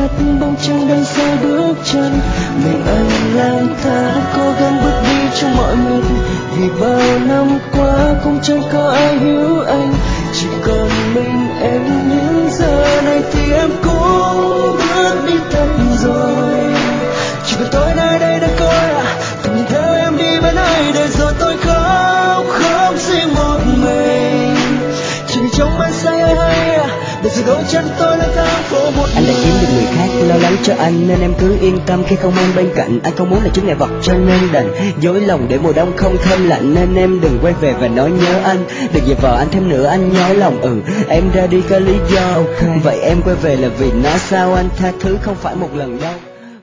tắt bóng trăng đằng sau bước chân. Mình anh lang thang cố gắng bước đi trong mọi mệt, vì bao năm qua cũng chẳng có ai hiểu anh, chỉ còn mình em. Nhưng giờ này thì em cũng bước đi thật rồi, chỉ còn tôi nơi đây đã coi từng nhìn theo em đi bên ai để rồi tôi khóc khóc riêng một mình. Chỉ vì trong anh say hay để rồi đôi chân tôi lang thang phố một anh đã kiếm được người khác lo lắng cho anh, nên em cứ yên tâm khi không em bên cạnh. Anh không muốn là chướng ngại vật cho nên đành dối lòng để mùa đông không thơm lạnh, nên em đừng quay về và nói nhớ anh. Đừng về vợ anh thêm nữa anh nhói lòng. Em ra đi có lý do, vậy em quay về là vì nó sao? Anh tha thứ không phải một lần đâu.